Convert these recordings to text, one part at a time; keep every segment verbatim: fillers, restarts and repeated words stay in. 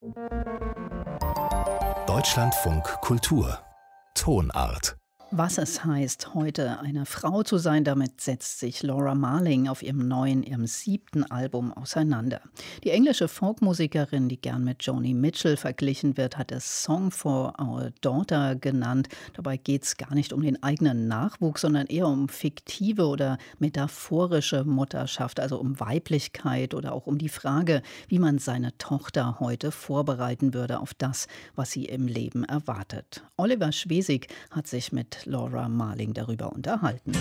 Deutschlandfunk Kultur Tonart. Was es heißt, heute eine Frau zu sein, damit setzt sich Laura Marling auf ihrem neuen, ihrem siebten Album auseinander. Die englische Folkmusikerin, die gern mit Joni Mitchell verglichen wird, hat es Song for Our Daughter genannt. Dabei geht es gar nicht um den eigenen Nachwuchs, sondern eher um fiktive oder metaphorische Mutterschaft, also um Weiblichkeit oder auch um die Frage, wie man seine Tochter heute vorbereiten würde auf das, was sie im Leben erwartet. Oliver Schwesig hat sich mit Laura Marling darüber unterhalten.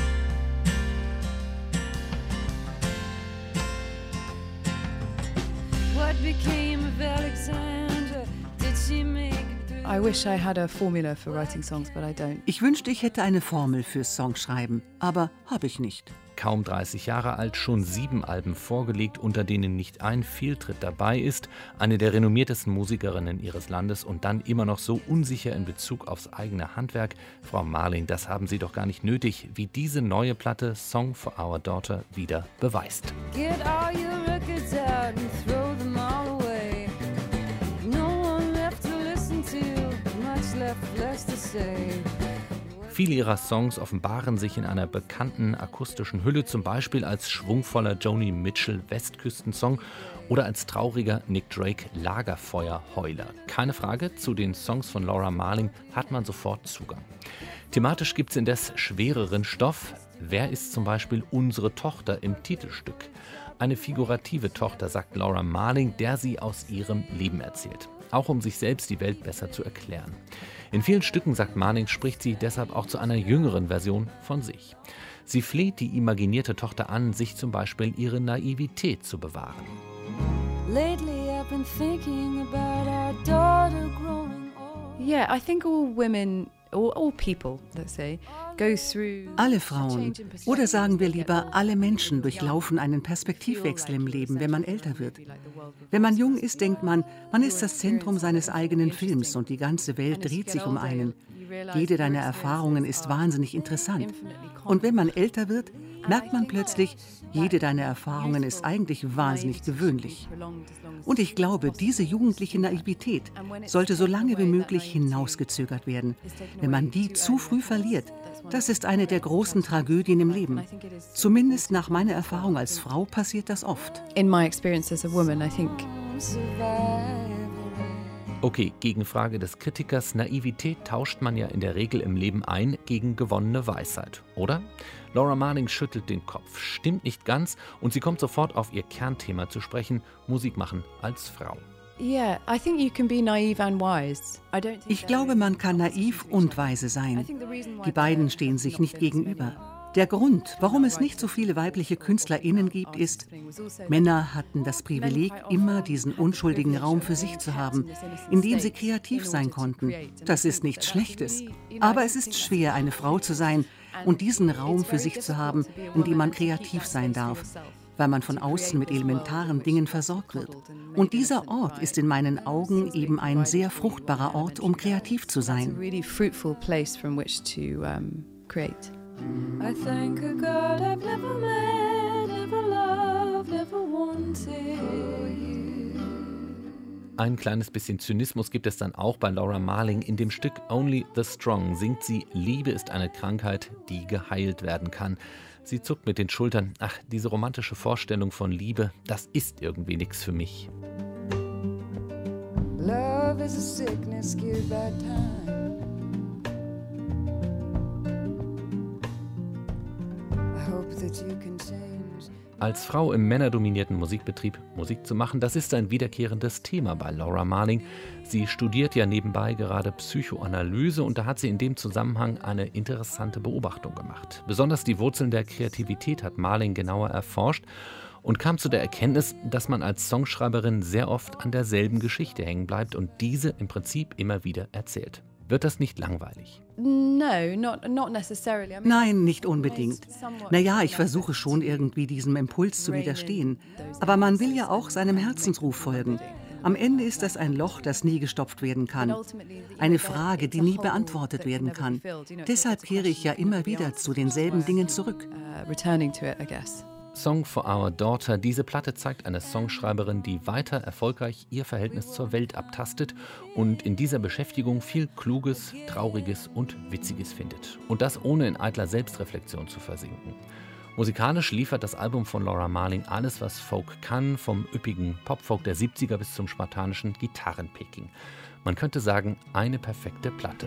What became of Alexandra? Did she make it through? I wish I had a formula for writing songs, but I don't. Ich wünschte, ich hätte eine Formel fürs Songschreiben, aber habe ich nicht. Kaum dreißig Jahre alt, schon sieben Alben vorgelegt, unter denen nicht ein Fehltritt dabei ist. Eine der renommiertesten Musikerinnen ihres Landes und dann immer noch so unsicher in Bezug aufs eigene Handwerk. Frau Marling, das haben Sie doch gar nicht nötig, wie diese neue Platte Song for Our Daughter wieder beweist. Get all your records out and throw them all away. No one left to listen to, much left less to say. Viele ihrer Songs offenbaren sich in einer bekannten akustischen Hülle, zum Beispiel als schwungvoller Joni Mitchell Westküstensong oder als trauriger Nick Drake Lagerfeuerheuler. Keine Frage, zu den Songs von Laura Marling hat man sofort Zugang. Thematisch gibt es indes schwereren Stoff. Wer ist zum Beispiel unsere Tochter im Titelstück? Eine figurative Tochter, sagt Laura Marling, der sie aus ihrem Leben erzählt. Auch um sich selbst die Welt besser zu erklären. In vielen Stücken, sagt Marling, spricht sie deshalb auch zu einer jüngeren Version von sich. Sie fleht die imaginierte Tochter an, sich zum Beispiel ihre Naivität zu bewahren. Lately I've been thinking about our daughter growing old. Yeah, I think all women, all, all people, let's say, go through. Alle Frauen, oder sagen wir lieber, alle Menschen durchlaufen einen Perspektivwechsel im Leben, wenn man älter wird. Wenn man jung ist, denkt man, man ist das Zentrum seines eigenen Films und die ganze Welt dreht sich um einen. Jede deiner Erfahrungen ist wahnsinnig interessant. Und wenn man älter wird, merkt man plötzlich, jede deiner Erfahrungen ist eigentlich wahnsinnig gewöhnlich. Und ich glaube, diese jugendliche Naivität sollte so lange wie möglich hinausgezögert werden. Wenn man die zu früh verliert, das ist eine der großen Tragödien im Leben. Zumindest nach meiner Erfahrung als Frau passiert das oft. In my experience as a woman, I think. Okay, Gegenfrage des Kritikers. Naivität tauscht man ja in der Regel im Leben ein gegen gewonnene Weisheit, oder? Laura Marling schüttelt den Kopf, stimmt nicht ganz und sie kommt sofort auf ihr Kernthema zu sprechen, Musik machen als Frau. Ich glaube, man kann naiv und weise sein. Die beiden stehen sich nicht gegenüber. Der Grund, warum es nicht so viele weibliche KünstlerInnen gibt, ist, Männer hatten das Privileg, immer diesen unschuldigen Raum für sich zu haben, in dem sie kreativ sein konnten. Das ist nichts Schlechtes. Aber es ist schwer, eine Frau zu sein und diesen Raum für sich zu haben, in dem man kreativ sein darf, weil man von außen mit elementaren Dingen versorgt wird. Und dieser Ort ist in meinen Augen eben ein sehr fruchtbarer Ort, um kreativ zu sein. I thank a God I've never met, never loved, never wanted you. Ein kleines bisschen Zynismus gibt es dann auch bei Laura Marling. In dem Stück Only the Strong singt sie, Liebe ist eine Krankheit, die geheilt werden kann. Sie zuckt mit den Schultern. Ach, diese romantische Vorstellung von Liebe, das ist irgendwie nichts für mich. Love is a sickness cured by time. Als Frau im männerdominierten Musikbetrieb Musik zu machen, das ist ein wiederkehrendes Thema bei Laura Marling. Sie studiert ja nebenbei gerade Psychoanalyse und da hat sie in dem Zusammenhang eine interessante Beobachtung gemacht. Besonders die Wurzeln der Kreativität hat Marling genauer erforscht und kam zu der Erkenntnis, dass man als Songschreiberin sehr oft an derselben Geschichte hängen bleibt und diese im Prinzip immer wieder erzählt. Wird das nicht langweilig? Nein, nicht unbedingt. Naja, ich versuche schon irgendwie diesem Impuls zu widerstehen. Aber man will ja auch seinem Herzensruf folgen. Am Ende ist das ein Loch, das nie gestopft werden kann. Eine Frage, die nie beantwortet werden kann. Deshalb kehre ich ja immer wieder zu denselben Dingen zurück. Song for Our Daughter. Diese Platte zeigt eine Songschreiberin, die weiter erfolgreich ihr Verhältnis zur Welt abtastet und in dieser Beschäftigung viel Kluges, Trauriges und Witziges findet. Und das ohne in eitler Selbstreflexion zu versinken. Musikalisch liefert das Album von Laura Marling alles, was Folk kann, vom üppigen Popfolk der siebziger bis zum spartanischen Gitarrenpicking. Man könnte sagen, eine perfekte Platte.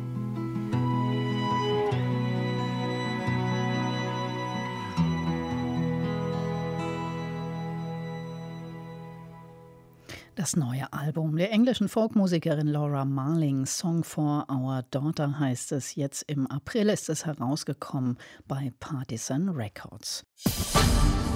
Das neue Album der englischen Folkmusikerin Laura Marling, Song for Our Daughter heißt es. Jetzt im April ist es herausgekommen bei Partisan Records.